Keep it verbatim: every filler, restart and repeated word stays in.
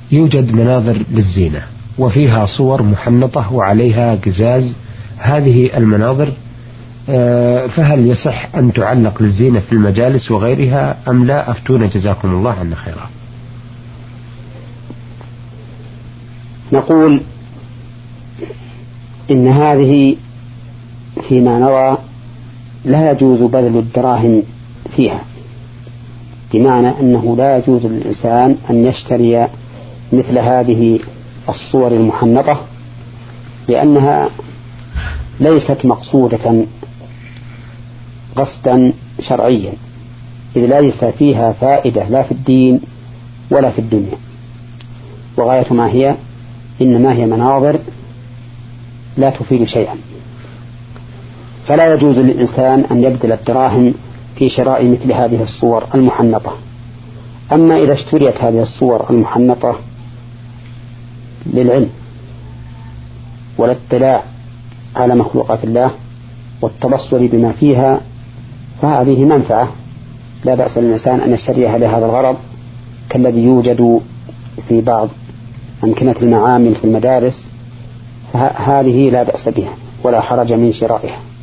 يوجد مناظر للزينة وفيها صور محنطة وعليها قزاز، هذه المناظر فهل يصح أن تعلق للزينة في المجالس وغيرها أم لا؟ أفتونا جزاكم الله عنا خيرا. نقول إن هذه فيما نرى لا يجوز بذل الدراهم فيها، بمعنى أنه لا يجوز للإنسان أن يشتري مثل هذه الصور المحنطة، لأنها ليست مقصودة قصدا شرعيا، إذ ليس فيها فائدة لا في الدين ولا في الدنيا، وغاية ما هي إنما هي مناظر لا تفيد شيئا. فلا يجوز للإنسان أن يبذل الدراهم في شراء مثل هذه الصور المحنطة. أما إذا اشتريت هذه الصور المحنطة للعلم والاطلاع على مخلوقات الله والتبصر بما فيها فهذه منفعة لا بأس للإنسان أن يشتريها لهذا الغرض، كالذي يوجد في بعض أمكنة المعامل في المدارس، فهذه لا بأس بها ولا حرج من شرائها.